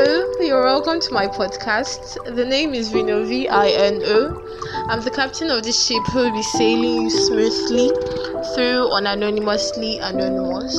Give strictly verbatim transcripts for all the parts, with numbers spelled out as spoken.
Hello, you're welcome to my podcast. The name is Vino, V I N O. I'm the captain of this ship who will be sailing you smoothly through on Anonymously Anonymous.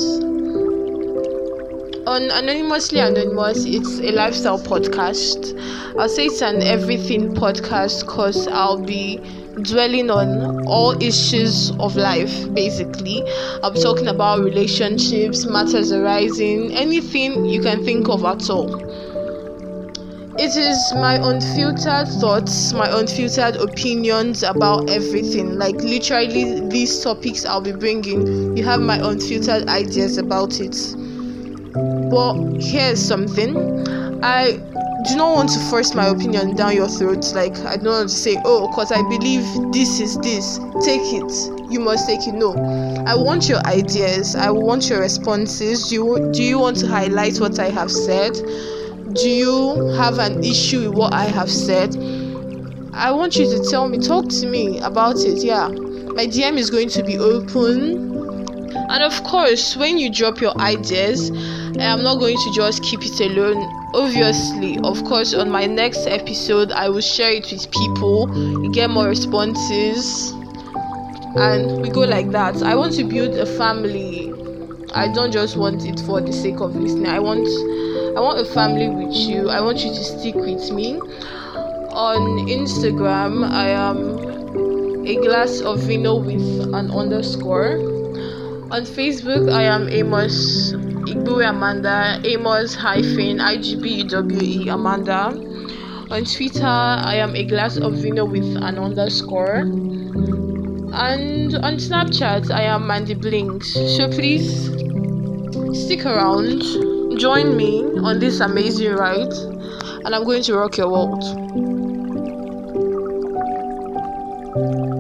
On Anonymously Anonymous, it's a lifestyle podcast. I'll say it's an everything podcast because I'll be dwelling on all issues of life. Basically, I'll be talking about relationships, matters arising, anything you can think of at all. It is my unfiltered thoughts, my unfiltered opinions about everything. Like literally, these topics I'll be bringing, you have my unfiltered ideas about it. But here's something. I do not want to force my opinion down your throat. Like, I don't want to say, oh, because I believe this is this, take it, you must take it. No, I want your ideas, I want your responses. Do you, do you want to highlight what I have said? Do you have an issue with what I have said? I want you to tell me, talk to me about it. Yeah, my D M is going to be open. And of course, when you drop your ideas, I'm not going to just keep it alone. Obviously, of course, on my next episode, I will share it with people. You get more responses, and we go like that. I want to build a family. I don't just want it for the sake of listening. I want, I want a family with you. I want you to stick with me. On Instagram, I am a glass of vino with an underscore. On Facebook, I am Amos Igbuwe Amanda, Amos hyphen I G B E W E Amanda. On Twitter, I am a glass of vino with an underscore. And on Snapchat, I am Mandy Blinks. So please stick around, join me on this amazing ride, and I'm going to rock your world.